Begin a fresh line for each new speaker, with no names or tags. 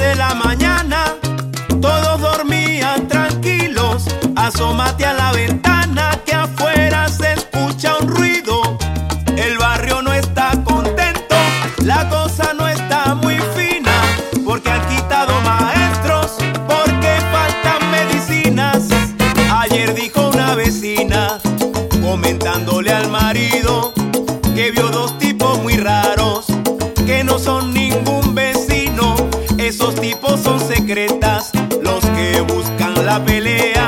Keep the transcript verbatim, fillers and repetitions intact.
de la mañana, todos dormían tranquilos. Asómate a la ventana que afuera se escucha un ruido. El barrio no está contento, la cosa no está muy fina, porque han quitado maestros, porque faltan medicinas. Ayer dijo una vecina, comentándole al marido, que vio dos tipos muy raros, que no son ningún vecino. Esos tipos son secretas, los que buscan la pelea.